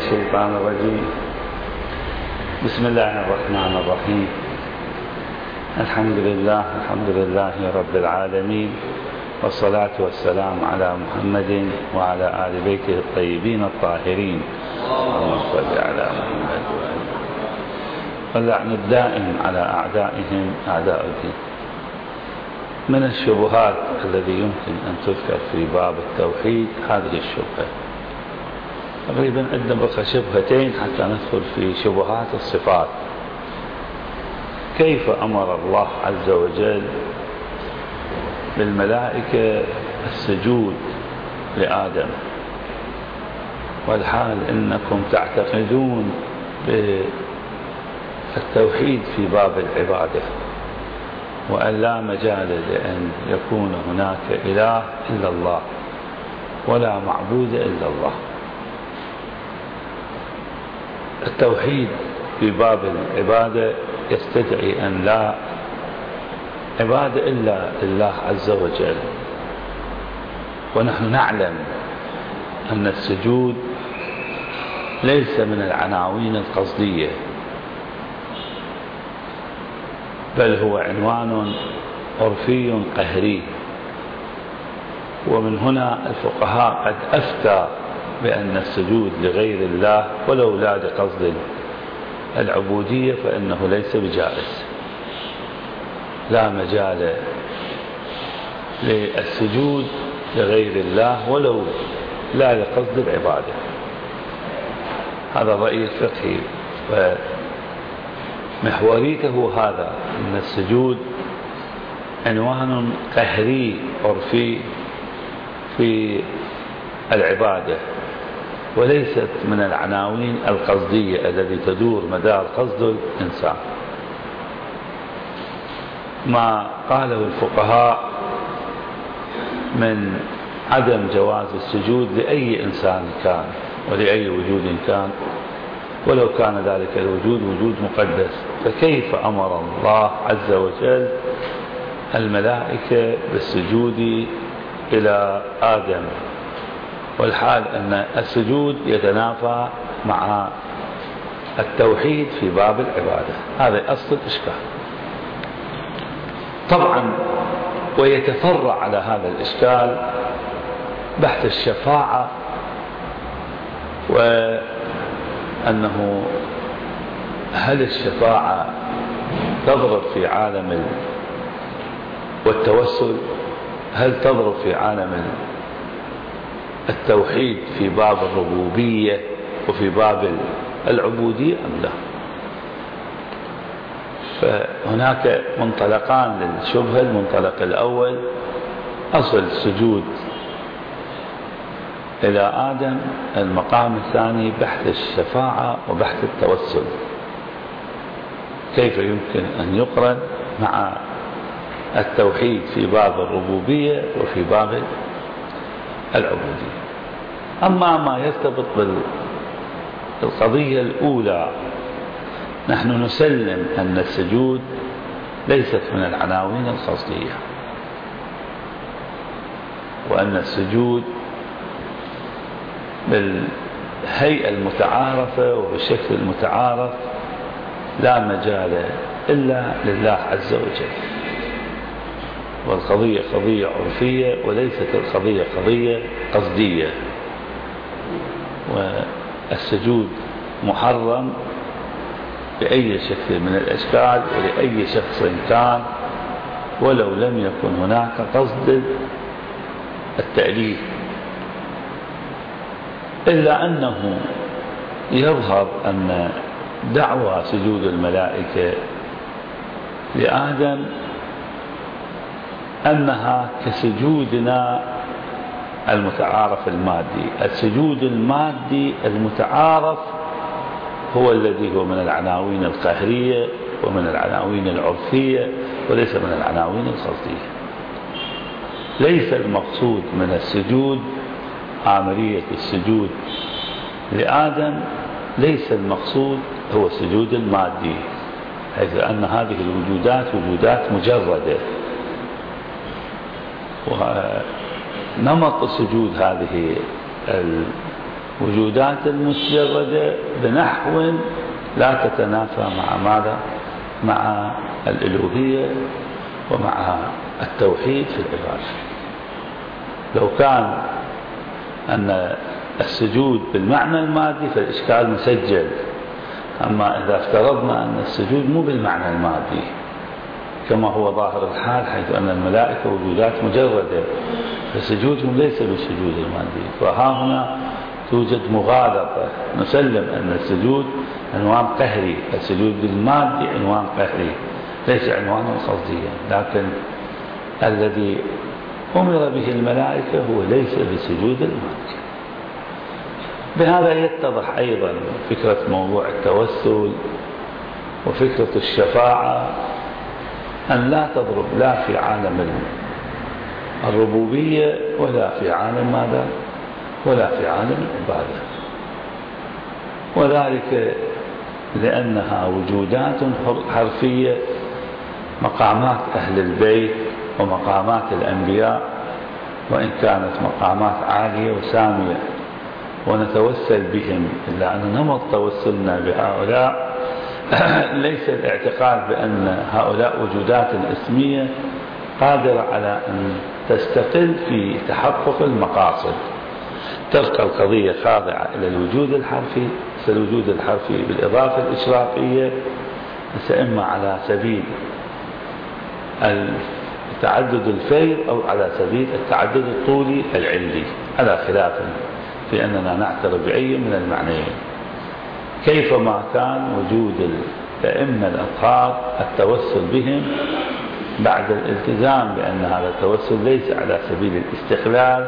الشيطان الرجيم. بسم الله الرحمن الرحيم. الحمد لله رب العالمين، والصلاة والسلام على محمد وعلى آل بيته الطيبين الطاهرين، اللهم صل على محمد واللعن الدائم على أعدائهم أعداء الدين. من الشبهات الذي يمكن أن تذكر في باب التوحيد هذه الشبهة. تقريبا عندنا بقى شبهتين حتى ندخل في شبهات الصفات. كيف أمر الله عز وجل بالملائكة السجود لآدم، والحال إنكم تعتقدون بالتوحيد في باب العبادة، وأن لا مجال لأن يكون هناك إله إلا الله ولا معبود إلا الله. التوحيد في باب العبادة يستدعي أن لا عبادة إلا لله عز وجل، ونحن نعلم أن السجود ليس من العناوين القصدية، بل هو عنوان عرفي قهري. ومن هنا الفقهاء قد أفتى بأن السجود لغير الله ولو لا لقصد العبودية فإنه ليس بجائز. لا مجال للسجود لغير الله ولو لا لقصد العبادة. هذا الرأي الفقهي، ومحوريته هذا أن السجود عنوان قهري عرفي في العبادة، وليست من العناوين القصدية التي تدور مدار قصد الإنسان. ما قاله الفقهاء من عدم جواز السجود لأي إنسان كان ولأي وجود كان، ولو كان ذلك الوجود وجود مقدس، فكيف أمر الله عز وجل الملائكة بالسجود إلى آدم، والحال أن السجود يتنافى مع التوحيد في باب العبادة؟ هذا أصل الإشكال. طبعا ويتفرع على هذا الإشكال بحث الشفاعة، وأنه هل الشفاعة تضرب في عالم والتوسل، هل تضرب في عالم التوحيد في باب الربوبية وفي باب العبودية أم لا؟ فهناك منطلقان للشبهة. المنطلق الأول أصل السجود إلى آدم. المقام الثاني بحث الشفاعة وبحث التوسل، كيف يمكن أن يقرن مع التوحيد في باب الربوبية وفي باب العبودية. أما ما يرتبط بالقضية الأولى، نحن نسلم أن السجود ليست من العناوين القصدية، وأن السجود بالهيئة المتعارفة وبالشكل المتعارف لا مجال إلا لله عز وجل، والقضية قضية عرفية وليست القضية قضية قصدية. والسجود محرم بأي شكل من الأشكال ولأي شخص كان، ولو لم يكن هناك قصد التأليف. إلا أنه يظهر أن دعوى سجود الملائكة لآدم أنها كسجودنا المتعارف المادي. السجود المادي المتعارف هو الذي هو من العناوين القهرية ومن العناوين العرفية، وليس من العناوين القصدية. ليس المقصود من السجود عملية السجود لآدم، ليس المقصود هو السجود المادي، حيث أن هذه الوجودات وجودات مجردة، ونمط سجود هذه وجودات متجردة بنحو لا تتنافى مع ماذا؟ مع الألوهية ومع التوحيد في العبادة. لو كان أن السجود بالمعنى المادي فالإشكال مسجل، أما إذا افترضنا أن السجود مو بالمعنى المادي كما هو ظاهر الحال، حيث أن الملائكة وجودات مجردة فسجودهم ليس بالسجود المادي، فها هنا توجد مغالطة. نسلم أن السجود عنوان قهري، السجود بالمادي عنوان قهري ليس عنوانا قصديا، لكن الذي أمر به الملائكة هو ليس بسجود المادي. بهذا يتضح أيضا فكرة موضوع التوسل وفكرة الشفاعة أن لا تضرب لا في عالم الربوبية ولا في عالم ماذا؟ ولا في عالم العبادة، وذلك لأنها وجودات حرفية، مقامات أهل البيت ومقامات الأنبياء، وإن كانت مقامات عالية وسامية ونتوسل بهم، إلا أن نمط توسلنا بهؤلاء ليس الاعتقاد بأن هؤلاء وجودات اسمية قادرة على أن تستقل في تحقق المقاصد، تبقى القضية خاضعة إلى الوجود الحرفي. الوجود الحرفي بالإضافة الإشرافية إما على سبيل التعدد الفيض أو على سبيل التعدد الطولي العلي، على خلاف في أننا نعترف بأي من المعنيين. كيفما كان وجود الأئمة الأطهار التوسل بهم بعد الالتزام بأن هذا التوسل ليس على سبيل الاستقلال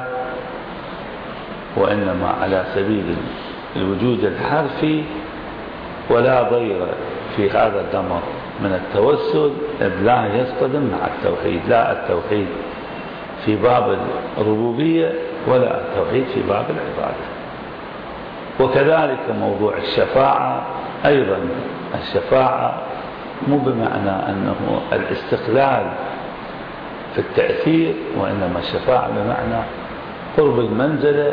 وإنما على سبيل الوجود الحرفي، ولا ضير في هذا الأمر من التوسل إذ لا يصطدم مع التوحيد، لا التوحيد في باب الربوبية ولا التوحيد في باب العبادة. وكذلك موضوع الشفاعة أيضا، الشفاعة مو بمعنى أنه الاستقلال في التأثير، وإنما الشفاعة بمعنى قرب المنزلة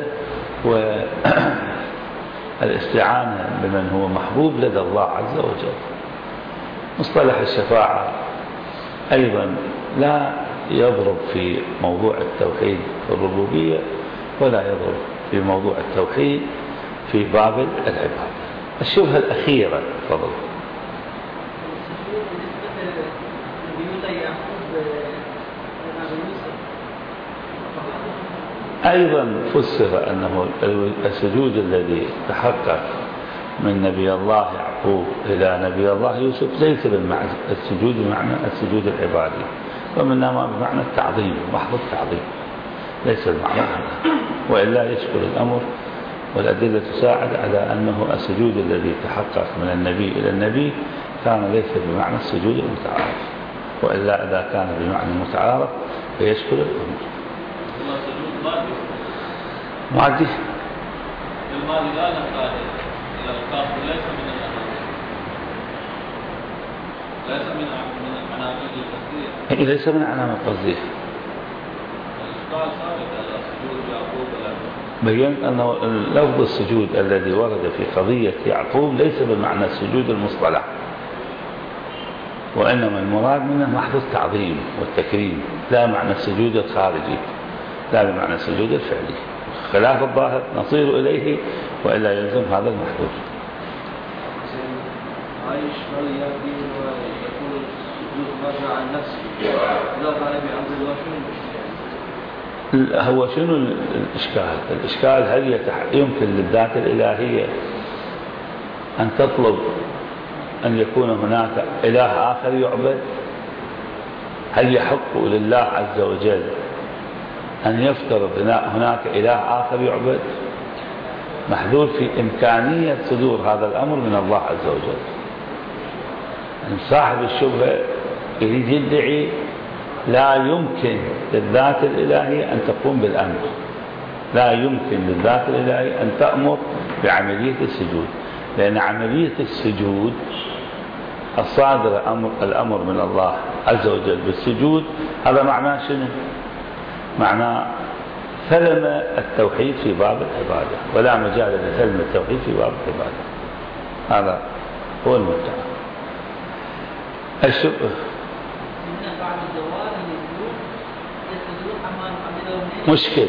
والاستعانة بمن هو محبوب لدى الله عز وجل. مصطلح الشفاعة أيضا لا يضرب في موضوع التوحيد الربوبية ولا يضرب في موضوع التوحيد في باب العبادة. الشبهة الأخيرة تفضل. أيضا فسر أنه السجود الذي تحقق من نبي الله يعقوب إلى نبي الله يوسف ليس بالمعنى السجود بمعنى السجود العبادي، ومنما بمعنى التعظيم، محض التعظيم، ليس المعنى هذا، وإلا يشكل الأمر. والأدلة تساعد على أنه السجود الذي تحقق من النبي إلى النبي كان ليس بمعنى السجود المتعارف، وإلا إذا كان بمعنى المتعارف فيشكل الأمر. معدي الماضي لا نقال إلى الكافر ليس من عناوين القصدية، ليس من عناوين القصدية. الإشكال ثابت على سجود يعقوب. بيّنت أنه لفظ السجود الذي ورد في قضية يعقوب ليس بمعنى السجود المصطلح، وإنما المراد منه محض التعظيم والتكريم، لا معنى السجود الخارجي، لا بمعنى السجود الفعلي. خلاف الظاهر نصير إليه، وإلا يلزم هذا المحذور. عايش يأتي ويقول السجود راجع عن نفسه، إذا قال بعبد الله هو شنو الإشكال؟ الإشكال هل يمكن للذات الإلهية أن تطلب أن يكون هناك إله آخر يعبد؟ هل يحق لله عز وجل أن يفترض هناك إله آخر يعبد؟ محذور في إمكانية صدور هذا الأمر من الله عز وجل. صاحب الشبهة يريد يدعي لا يمكن للذات الإلهية أن تقوم بالأمر، لا يمكن للذات الإلهية أن تأمر بعملية السجود، لأن عملية السجود الصادر الأمر من الله عز وجل بالسجود هذا معناه شنو؟ معناه ثلم التوحيد في باب العبادة، ولا مجال لثلم التوحيد في باب العبادة. هذا هو المدعى. مشكل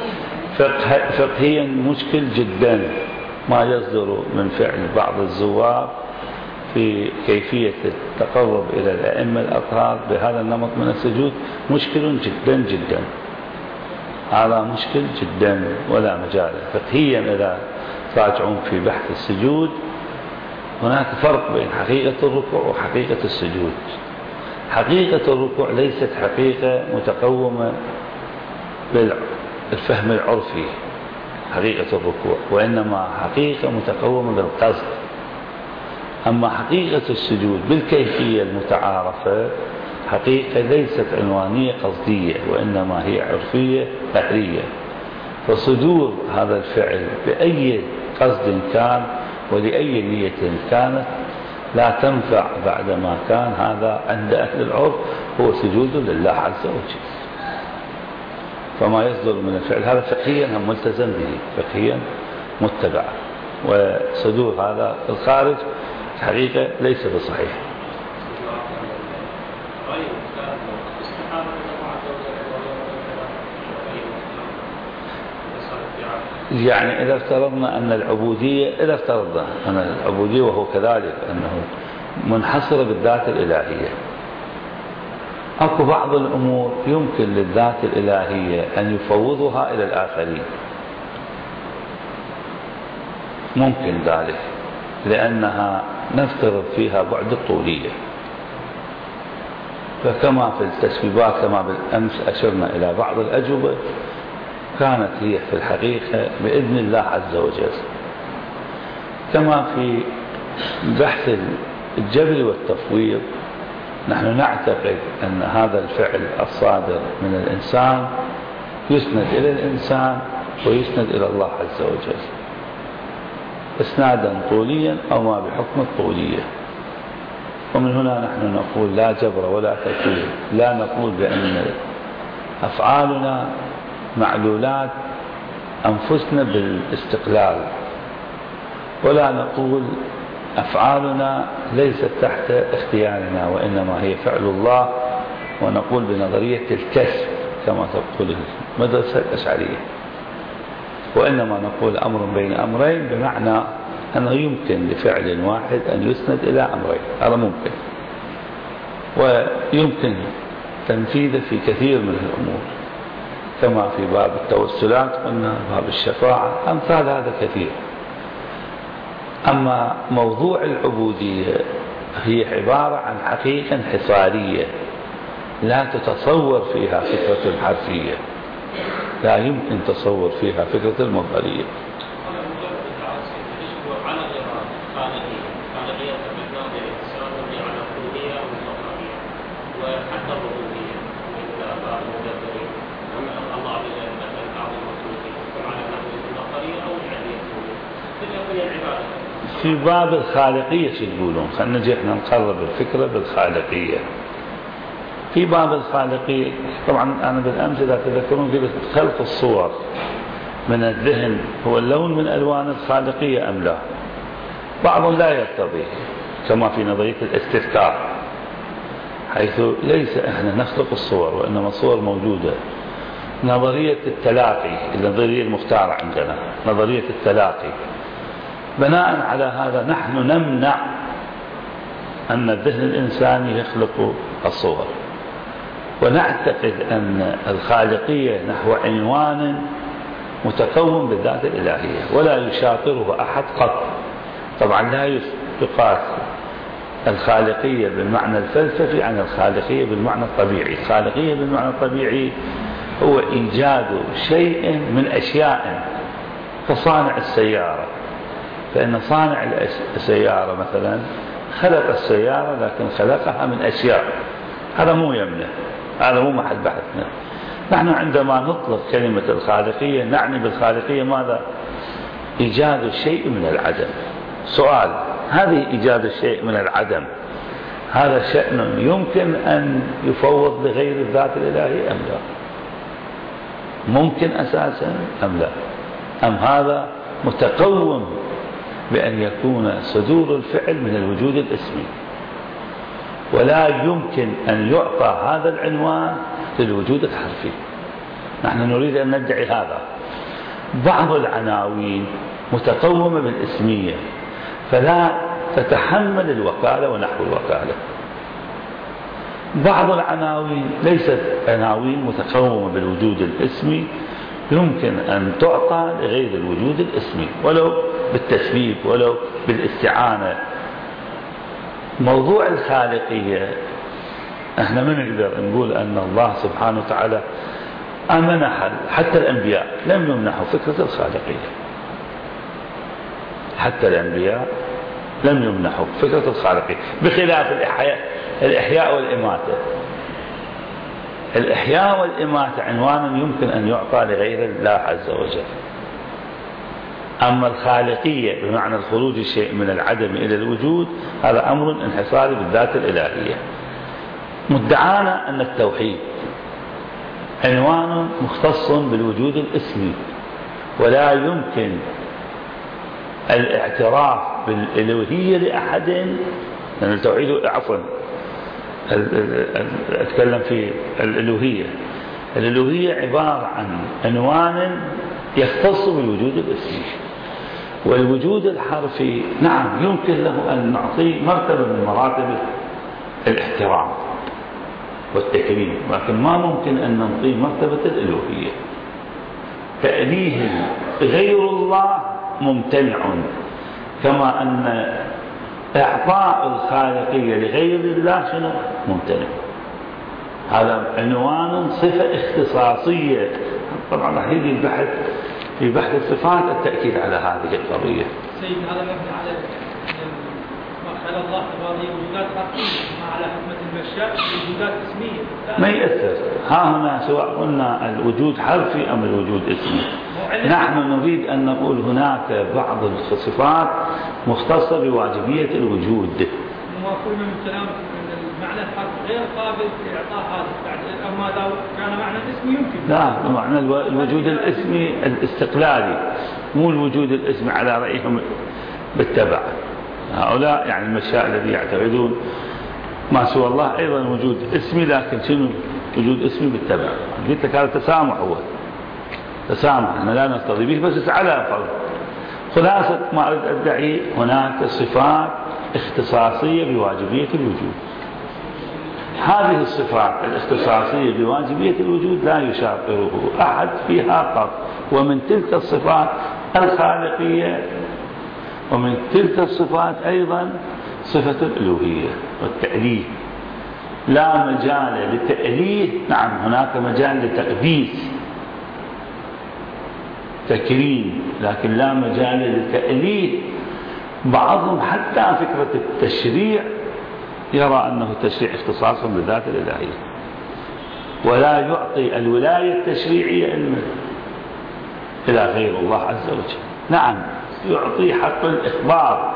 فقهيا مشكل جدا ما يصدر من فعل بعض الزوار في كيفية التقرب إلى الأئمة الأطهار بهذا النمط من السجود، مشكل جدا جدا. هذا مشكل جدا ولا مجال فقهيا. إذا راجعون في بحث السجود هناك فرق بين حقيقة الركوع وحقيقة السجود. حقيقة الركوع ليست حقيقة متقومة بالفهم العرفي حقيقة الركوع، وإنما حقيقة متقومة بالقصد. أما حقيقة السجود بالكيفية المتعارفة حقيقة ليست عنوانية قصدية، وإنما هي عرفية فعلية. فصدور هذا الفعل بأي قصد كان ولأي نية كانت لا تنفع بعدما كان هذا عند أهل العرف هو سجود لله عز وجل. فما يصدر من الفعل هذا فقهيا هم ملتزم به، فقهيا متبع، وصدور هذا الخارج حقيقة ليس بصحيح. يعني إذا افترضنا أن العبودية وهو كذلك أنه منحصر بالذات الإلهية، أكو بعض الأمور يمكن للذات الإلهية أن يفوضها إلى الآخرين، ممكن ذلك لأنها نفترض فيها بعد الطولية. فكما في التسبيبات كما بالأمس أشرنا إلى بعض الأجوبة كانت هي في الحقيقة بإذن الله عز وجل. كما في بحث الجبر والتفويض نحن نعتقد أن هذا الفعل الصادر من الإنسان يسند إلى الإنسان ويسند إلى الله عز وجل إسنادا طوليا أو ما بحكم الطولية. ومن هنا نحن نقول لا جبر ولا تكوير، لا نقول بأن أفعالنا معلولات أنفسنا بالاستقلال، ولا نقول أفعالنا ليست تحت اختيارنا وإنما هي فعل الله، ونقول بنظرية الكسب كما تقول المدرسة الأشعرية، وإنما نقول أمر بين أمرين بمعنى أنه يمكن لفعل واحد أن يسند إلى أمرين، هذا ممكن، ويمكن تنفيذه في كثير من الأمور كما في باب التوسلات قلنا، باب الشفاعة، أمثال هذا كثير. أما موضوع العبودية هي عبارة عن حقيقة انحصارية لا تتصور فيها فكرة الحرفية، لا يمكن تصور فيها فكرة المظهرية. في باب الخالقية شو تقولون؟ خلينا نجي احنا نقرب الفكرة بالخالقية. في باب الخالقية طبعا أنا بالأمس إذا تذكرون قلت خلق الصور من الذهن هو اللون من ألوان الخالقية أم لا؟ بعض لا يرتضي كما في نظرية الاستذكار، حيث ليس احنا نخلق الصور وإنما الصور موجودة. نظرية التلاقي، النظرية المختارة عندنا نظرية التلاقي، بناء على هذا نحن نمنع أن الذهن الإنساني يخلق الصور، ونعتقد أن الخالقية نحو عنوان متكون بالذات الإلهية ولا يشاطره أحد قط. طبعا لا يقاس الخالقية بالمعنى الفلسفي عن الخالقية بالمعنى الطبيعي. الخالقية بالمعنى الطبيعي هو إيجاد شيء من أشياء كصانع السيارة، فإن صانع السيارة مثلا خلق السيارة لكن خلقها من أشياء، هذا مو يمنع، هذا مو محل بحثنا. نحن عندما نطلق كلمة الخالقية نعني بالخالقية ماذا؟ إيجاد الشيء من العدم. سؤال: هذه إيجاد الشيء من العدم هذا شأن يمكن أن يفوض لغير الذات الإلهية أم لا؟ ممكن أساسا أم لا؟ أم هذا متقوم بأن يكون صدور الفعل من الوجود الاسمي، ولا يمكن أن يعطى هذا العنوان للوجود الحرفي. نحن نريد أن ندعي هذا. بعض العناوين متقومة بالاسمية فلا تتحمل الوكالة ونحو الوكالة. بعض العناوين ليست عناوين متقومة بالوجود الاسمي، يمكن أن تعطى لغير الوجود الاسمي ولو بالتسبيب ولو بالاستعانة. موضوع الخالقية احنا ما نقدر نقول أن الله سبحانه وتعالى أمنح حتى الأنبياء لم يمنحوا فكرة الخالقية. حتى الأنبياء لم يمنحوا فكرة الخالقية، بخلاف الإحياء والإماتة. الإحياء والإماتة عنوان يمكن أن يعطى لغير الله عز وجل. أما الخالقية بمعنى الخروج الشيء من العدم إلى الوجود هذا أمر انحصاري بالذات الإلهية. مدعانا أن التوحيد عنوان مختص بالوجود الاسمي، ولا يمكن الاعتراف بالإلوهية لأحد، لأن التوحيد أتكلم في الألوهية عبارة عن عنوان يختص بالوجود الاسمي. والوجود الحرفي نعم يمكن له أن نعطيه مرتبة من مراتب الاحترام والتكريم، لكن ما ممكن أن نعطيه مرتبة الألوهية. تأليه غير الله ممتنع، كما أن إعطاء الخالقية لغير الله شنو ممتنع. هذا عنوان صفة اختصاصية. طبعا راح يجي البحث في بحث الصفات التأكيد على هذه القضية. سيد هذا مبني على ما خلق الله تبارك وجودات حقيقية على حكمة المشاء وجودات اسمية ما يأثر. ها هنا سواء قلنا الوجود حرفي أم الوجود اسمي، نحن نريد أن نقول هناك بعض الصفات مختصة بواجبية الوجود. وما كل من كلام المعنى الحرفي غير قابل لإعطاء هذا، أما لو كان معنى اسمي يمكن. لا، معنى الوجود الاسمي الاستقلالي، مو الوجود الاسمي على رأيهم بالتبع. هؤلاء يعني المشاء الذي يعتقدون ما سوى الله أيضا وجود اسمي، لكن شنو وجود اسمي بالتبع. قلت لك هذا تسامح، هو تسامح، احنا لا نقتضي به بس على فرض. خلاصة ما أريد أدعي هناك صفات اختصاصية بواجبية الوجود. هذه الصفات الاختصاصية بواجبية الوجود لا يشاطره أحد فيها قط، ومن تلك الصفات الخالقية، ومن تلك الصفات أيضا صفة الألوهية والتأليه. لا مجال للتأليه، نعم هناك مجال لتقديس تكريم، لكن لا مجال للتأليه. بعضهم حتى فكرة التشريع يرى أنه تشريع اختصاصا بالذات الإلهية، ولا يعطي الولاية التشريعية إلى غير الله عز وجل. نعم يعطي حق الإخبار،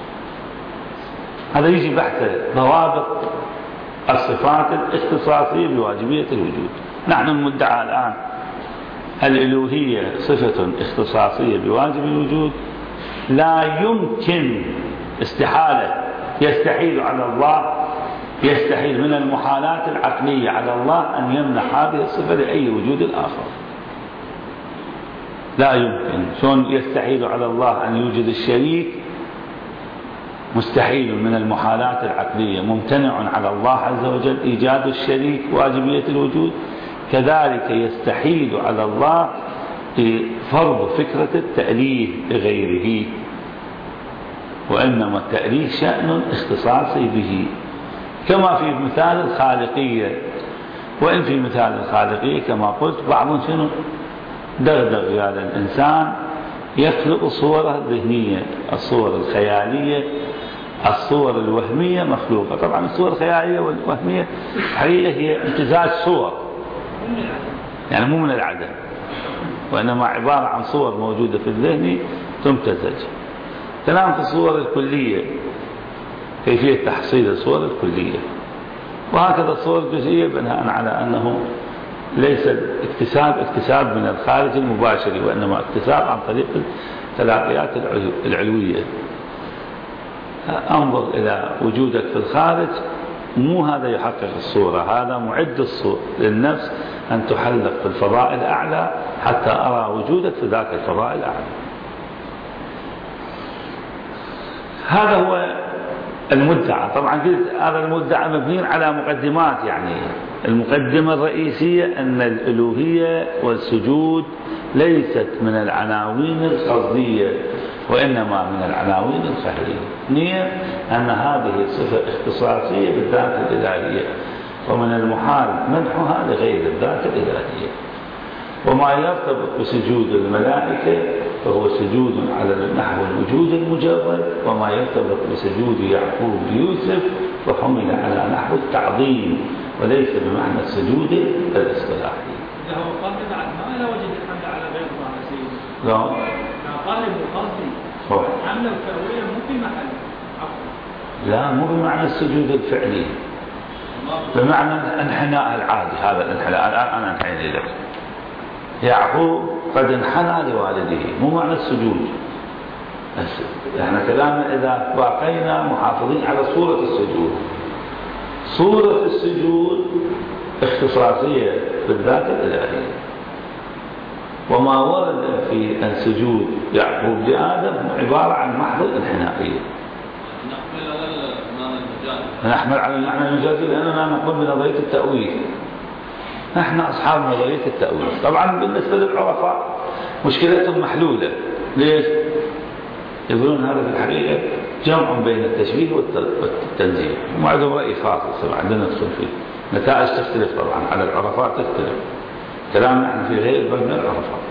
هذا يجي بحث ضوابط الصفات الاختصاصية بواجبية الوجود. نحن المدعى الآن الألوهية صفة اختصاصية بواجب الوجود، لا يمكن استحالة، يستحيل على الله، يستحيل من المحالات العقلية على الله أن يمنح هذه الصفة لأي وجود آخر. لا يمكن. شلون يستحيل على الله أن يوجد الشريك؟ مستحيل من المحالات العقلية. ممتنع على الله عز وجل إيجاد الشريك واجبية الوجود. كذلك يستحيل على الله فرض فكرة التأليه لغيره، وإنما التأليه شأن اختصاصي به، كما في مثال الخالقية. وإن في مثال الخالقية كما قلت بعض شنو دغدغ هذا الإنسان يخلق صورة ذهنية، الصور الخيالية، الصور الوهمية مخلوقة. طبعا الصور الخيالية والوهمية حقيقة هي امتزاج صور، يعني مو من العدم، وإنما عبارة عن صور موجودة في الذهن تمتزج. كلام في الصور الكلية، كيفية تحصيل الصور الكلية، وهكذا الصور الجزئية بناء على أنه ليس اكتساب من الخارج المباشر، وإنما اكتساب عن طريق التلاقيات العلوية. انظر إلى وجودك في الخارج، مو هذا يحقق الصورة، هذا معد للنفس أن تحلق في الفضاء الأعلى حتى أرى وجودك في ذاك الفضاء الأعلى. هذا هو المدعى. طبعا قلت هذا المدعى مبني على مقدمات، يعني المقدمة الرئيسية أن الألوهية والسجود ليست من العناوين القصدية، وإنما من العناوين الفعلية. نية أن هذه صفة اختصاصية بالذات الإلهية، ومن المحال منحها لغير الذات الإلهية. وما يرتبط بسجود الملائكة فهو سجود على نحو الوجود المجرد، وما يرتبط بسجود يعقوب ليوسف فحمل على نحو التعظيم وليس بمعنى السجود الاصطلاحي. إذا هو قال بعد ما لا وجد الحمد على غير الله سيدي. لا. قال القاضي حمل الفعلية مو في محل. لا، مو بمعنى السجود الفعلي، بمعنى الانحناء العادي. هذا الانحناء الآن أنا انحني لك. يعقوب قد انحنى لوالده، مو معنى السجود. احنا كلامنا إذا باقينا محافظين على صورة السجود. صورة السجود اختصاصية بالذات الإلهية، وما ورد في السجود يعقوب لآدم عبارة عن محض الانحنائية. نحمل على المعنى المجازي لأننا نقول بنظرية التأويل. نحن أصحاب نظرية التأويل. طبعا بالنسبة للعرفاء مشكلتهم محلولة. ليش؟ يقولون هذا في الحقيقة جمع بين التشبيه والتنزيه، وما عندهم رأي خاص عندنا ندخل فيه. نتائج تختلف طبعا على العرفاء، تختلف. كلامنا نحن في غير باب من العرفاء.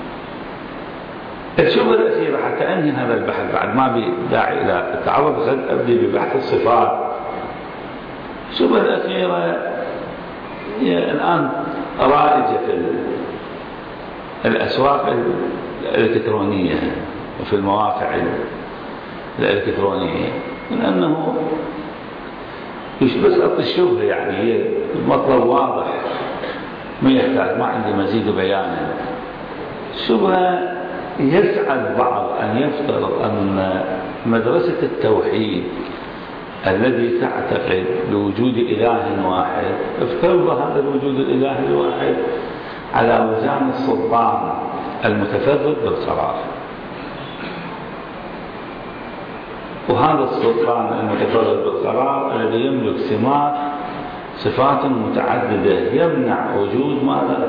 الشبهة الأخيرة حتى أنهي هذا البحث بعد ما بداعي إلى التعرض، أبدي ببحث الصفات. الشبهة الأخيرة هي الآن رائجة في الأسواق الإلكترونية وفي المواقع الإلكترونية، من أنه بس الشبهة يعني هي المطلب واضح ما يحتاج، ما عندي مزيد بيانا. الشبهة يسعد بعض أن يفترض أن مدرسة التوحيد الذي تعتقد بوجود إله واحد افترض هذا الوجود الإلهي الواحد على وزان السلطان المتفرد بالقرار. وهذا السلطان المتفرد بالقرار الذي يملك صفات متعددة يمنع وجود ماذا؟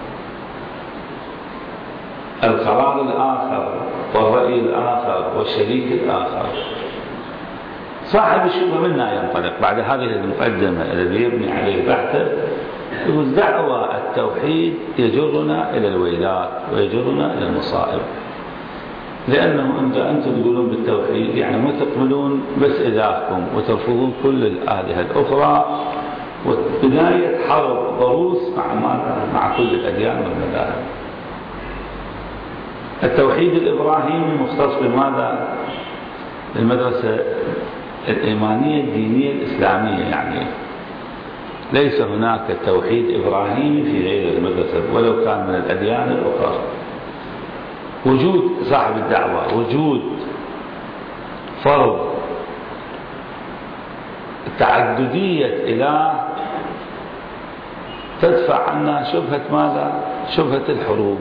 القرار الآخر والرأي الآخر والشريك الآخر. صاحب الشبهة منا ينطلق بعد هذه المقدمة الذي يبني عليه بحثه، يقول دعوى التوحيد يجرنا إلى الويلات ويجرنا إلى المصائب، لأنه أنتم تقولون بالتوحيد يعني ما تقبلون بس إلهكم وترفضون كل الآلهة الأخرى، وبداية حرب ضروس مع كل الأديان والمذاهب. التوحيد الإبراهيمي مختص بماذا؟ المدرسة الإيمانية الدينية الإسلامية، يعني ليس هناك توحيد إبراهيمي في غير المدرسة ولو كان من الأديان الأخرى. وجود صاحب الدعوة، وجود فرض تعددية إله تدفع عنا شبهة ماذا؟ شبهة الحروب.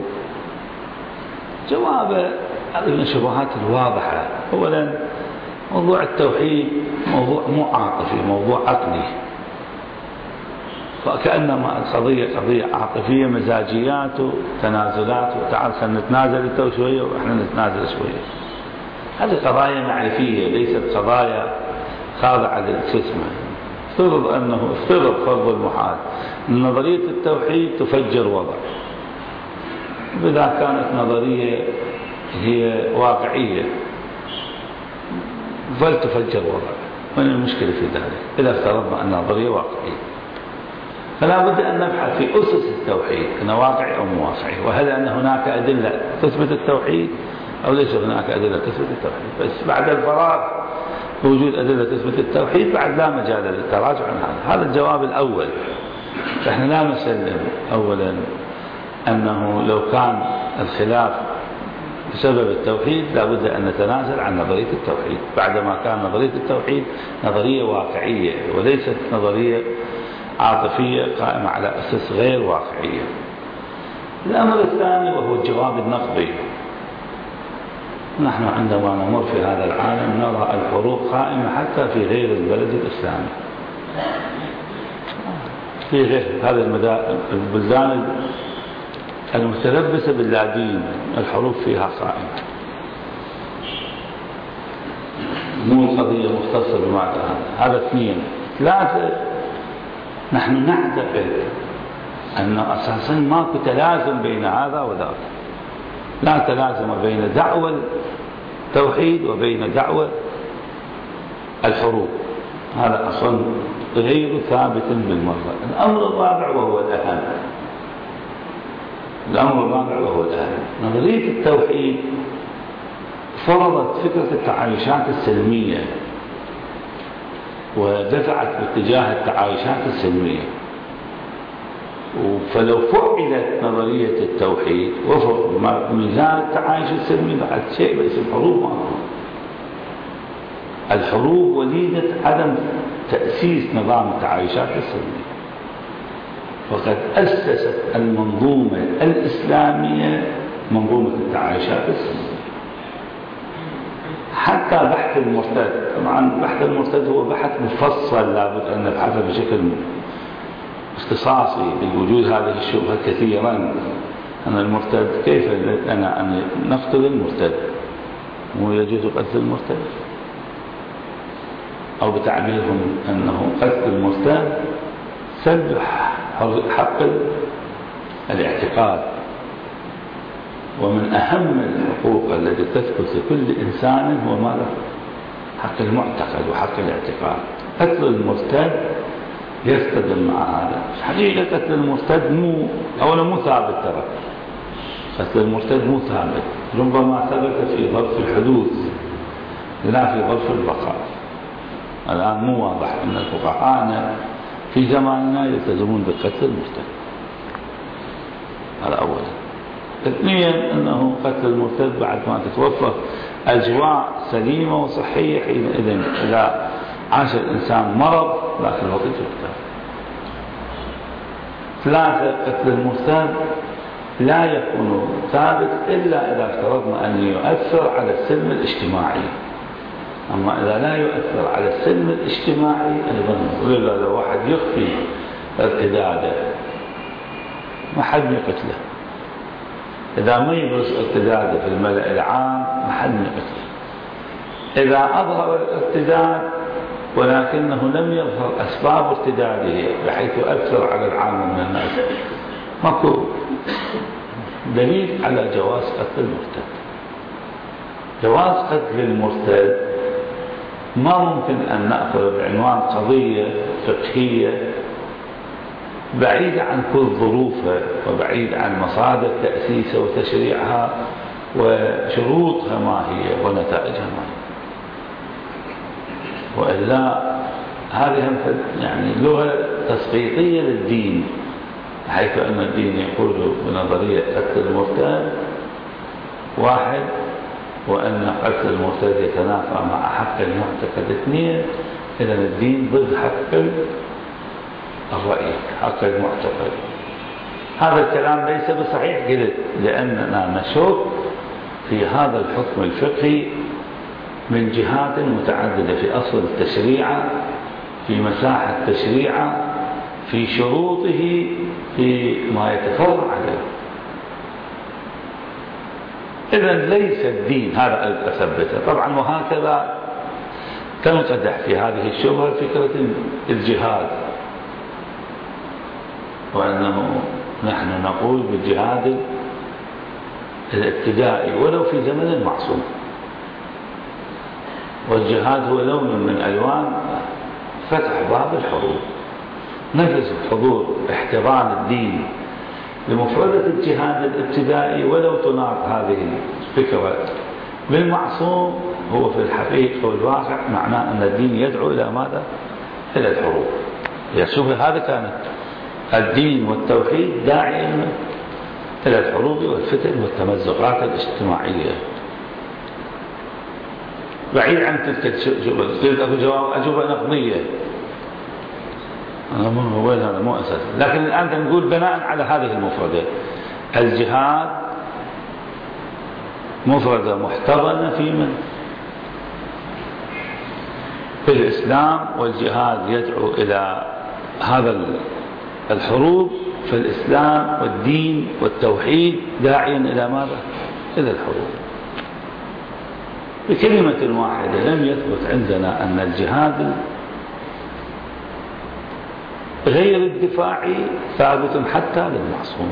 جواب من الشبهات الواضحة. أولا موضوع التوحيد موضوع مو عاطفي، موضوع عقلي، فكأنما القضية قضية عاطفية، مزاجيات وتنازلات، وتعال خلينا نتنازل انت شوية واحنا نتنازل شوية. هذه قضايا معرفية ليست قضايا خاضعة للجسم. افترض فرض المحال ان نظرية التوحيد تفجر وضع، إذا كانت نظرية هي واقعية فلتفجر وضع. وين المشكلة في ذلك إذا افترضنا أن نظرية واقعية؟ فلا بد أن نبحث في أسس التوحيد أنه واقعي أو مو واقعي، وهل أن هناك أدلة تثبت التوحيد أو ليس هناك أدلة تثبت التوحيد. بس بعد الفراغ بوجود أدلة تثبت التوحيد بعد لا مجال للتراجع عن هذا. الجواب الأول. فإحنا لا نسلم أولا أنه لو كان الخلاف بسبب التوحيد لابد أن نتنازل عن نظرية التوحيد، بعدما كان نظرية التوحيد نظرية واقعية وليست نظرية عاطفية قائمة على أساس غير واقعية. الأمر الثاني وهو الجواب النقدي. نحن عندما نمر في هذا العالم نرى الحروب قائمة حتى في غير البلد الإسلامي، في غير هذه البلدان المتلبسة باللادين الحروب فيها قائمة، مو قضية مختصة بما هذا. اثنين. ثلاثة، نحن نعتقد أن أساسا ماكو تلازم بين هذا وذاك، لا تلازم بين دعوة التوحيد وبين دعوة الحروب، هذا أصلا غير ثابت بالمرة. الأمر الرابع وهو الأهم، نظرية التوحيد فرضت فكرة التعايشات السلمية ودفعت باتجاه التعايشات السلمية، فلو فعلت نظرية التوحيد وفق ميزان التعايش السلمي بعد شيء باسم حروب ماكو. الحروب وليدة عدم تأسيس نظام التعايشات السلمية، وقد أسست المنظومة الإسلامية منظومة التعايشات السلمية. حتى بحث المرتد، طبعا بحث المرتد هو بحث مفصل لابد أن نبحثه بشكل اختصاصي لوجود هذه الشبهة كثيرا، أن المرتد كيف أنا أن نقتل المرتد، مو يجوز قتل المرتد، أو بتعبيرهم أنه قتل المرتد سلب حق الاعتقاد. ومن أهم الحقوق التي تثبت لكل إنسان هو ماذا؟ حق المعتقد وحق الاعتقاد. قتل المرتد يصطدم مع هذا. حقيقة قتل المرتد مو ثابت، ترى قتل المرتد مو ثابت، ربما ثبت في ظرف الحدوث لا في ظرف البقاء. الآن مو واضح أن الفقهاء في زماننا يلتزمون بقتل المرتد، هذا أولا. اثنين، أنه قتل المرتد بعد ما تتوفر أجواء سليمة وصحية، حينئذ إذا عاش الإنسان مرض ذاك الوقت يقتل. ثلاثة، قتل المرتد لا يكون ثابت إلا إذا افترضنا أن يؤثر على السلم الاجتماعي، أما إذا لا يؤثر على السلم الاجتماعي أيضا، لو واحد يخفي ارتداده ما حد يقتله، إذا ما يبرز ارتداده في الملأ العام ما حد يقتله، إذا أظهر الارتداد ولكنه لم يظهر أسباب ارتداده بحيث يؤثر على العامة من الناس، ماكو دليل على جواز قتل المرتد. جواز قتل المرتد ما ممكن أن نأخذ بعنوان قضية فقهية بعيدة عن كل ظروفها وبعيدة عن مصادر تأسيسها وتشريعها وشروطها ما هي ونتائجها ما هي، وإلا هذه يعني لغة تسقيطية للدين، حيث أن الدين يقول بنظرية قتل المرتد واحد، وأن قتل المرتد يتنافى مع حق المعتقد اثنين، إذا الدين ضد حق الرأي، حق المعتقد. هذا الكلام ليس بصحيح، قلت لأننا نشك في هذا الحكم الفقهي من جهات متعددة، في أصل التشريعة، في مساحة التشريعة، في شروطه، في ما يتفرع عليه. إذن ليس الدين، هذا أثبته طبعا. وهكذا تنقدح في هذه الشبهة فكرة الجهاد، وأنه نحن نقول بالجهاد الابتدائي ولو في زمن المعصوم، والجهاد هو لون من ألوان فتح باب الحروب. نجلس حضور احتضان الدين لمفردة الجهاد الابتدائي ولو تناط هذه الفكرة بالمعصوم، هو في الحقيقة والواقع معناه أن الدين يدعو إلى ماذا؟ إلى الحروب. هي الشبهة هذا كانت الدين والتوحيد داعيا إلى الحروب والفتن والتمزقات الاجتماعية. بعيد عن تلك أجوبة نقضية، أنا مو وين هذا مو أساس. لكن الآن نقول بناء على هذه المفردة، الجهاد مفردة محتضنة في من؟ في الإسلام، والجهاد يدعو إلى هذا الحروب في الإسلام، والدين والتوحيد داعيا إلى ماذا؟ إلى الحروب. بكلمة واحدة لم يثبت عندنا أن الجهاد غير الدفاعي ثابت حتى للمعصوم.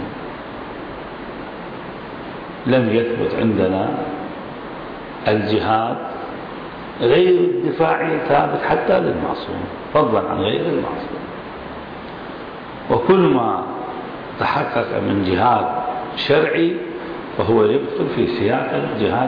لم يثبت عندنا الجهاد غير الدفاعي ثابت حتى للمعصوم، فضلا عن غير المعصوم. وكل ما تحقق من جهاد شرعي فهو يدخل في سياق الجهاد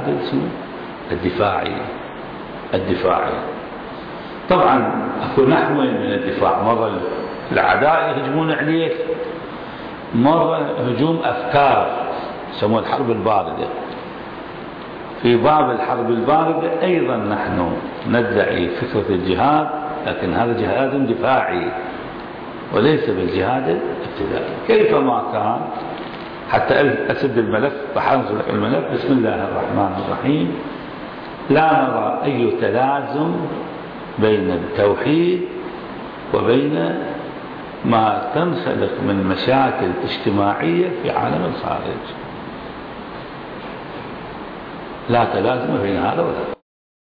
الدفاعي. طبعا أكو نحوين من الدفاع، مرة الأعداء يهجمون عليك، مرة هجوم أفكار يسموها الحرب الباردة. في باب الحرب الباردة أيضا نحن ندعي فكرة الجهاد، لكن هذا جهاد دفاعي وليس بالجهاد الابتدائي. كيفما كان، حتى أسد الملف وحنصر الملف، بسم الله الرحمن الرحيم، لا نرى أي تلازم بين التوحيد وبين ما تنخلق من مشاكل اجتماعية في عالم الخارج. لا تلازم بين هذا وذاك.